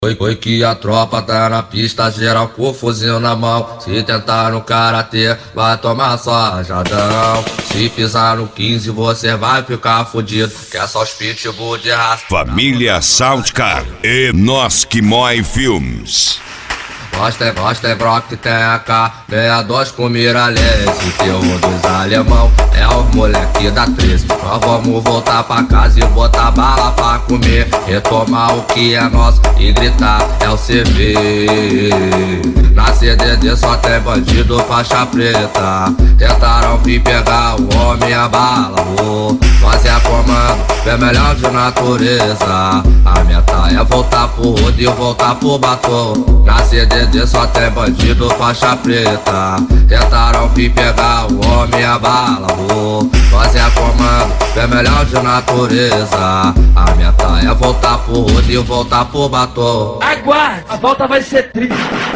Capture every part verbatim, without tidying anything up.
Foi, foi que a tropa tá na pista, geral com o fuzil na mão. Se tentar no karatê, vai tomar só rajadão. Se pisar no quinze, você vai ficar fudido, que é só os pitbull de raça. Família Soundcar e Nós Que Mói Filmes. Gosta é, gosta é Brock, tem a K sessenta e dois com miralhense. Teu dos alemão é o moleque da treze. Nós vamos voltar pra casa e botar bala pra comer, retomar o que é nosso e gritar é o C V. Na C D D só tem bandido faixa preta. Tentaram vir pegar o homem a bala, oh. Nós é comando, vermelhão de natureza. A meta é voltar pro rodo e voltar pro batom. Na C D D só tem bandido faixa preta. Tentaram vir pegar o homem a bala, oh. Nós é comando, vermelhão de natureza. A meta é voltar pro rodo e voltar pro batom. Aguarde, a volta vai ser triste.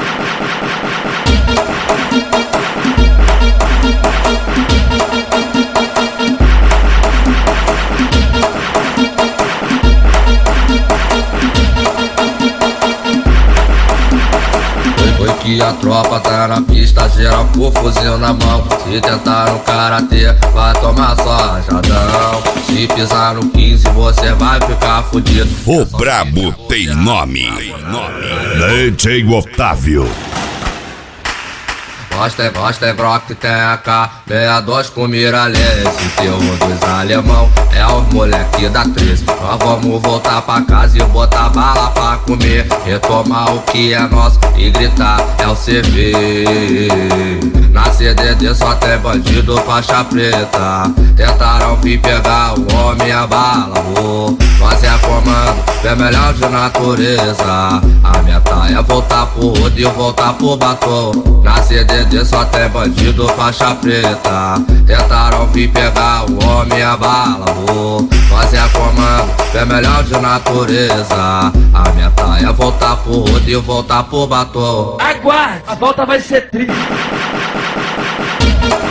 Foi que a tropa tá na pista, geral com o fuzil na mão. Se tentar no karatê, vai tomar só rajadão. Se pisar no quinze, você vai ficar fudido. O brabo tem nome. D J Otávio. Gosta é, gosta é Brock, tem a K sessenta e dois com miralhense. Teu dos alemão é o moleque da treze. Nós vamos voltar pra casa e botar bala pra comer, retomar o que é nosso e gritar é o C V. Na C D D só tem bandido faixa preta. Tentaram vir pegar o homem a bala, oh. Nós é comando, vermelhão de natureza. A meta é voltar pro rodo e voltar pro batom. Na C D D só tem bandido faixa preta. Tentaram vir pegar o homem a bala, oh. Nós é comando, vermelhão de natureza. A meta é voltar pro rodo e voltar pro batom. Aguarde, a volta vai ser triste.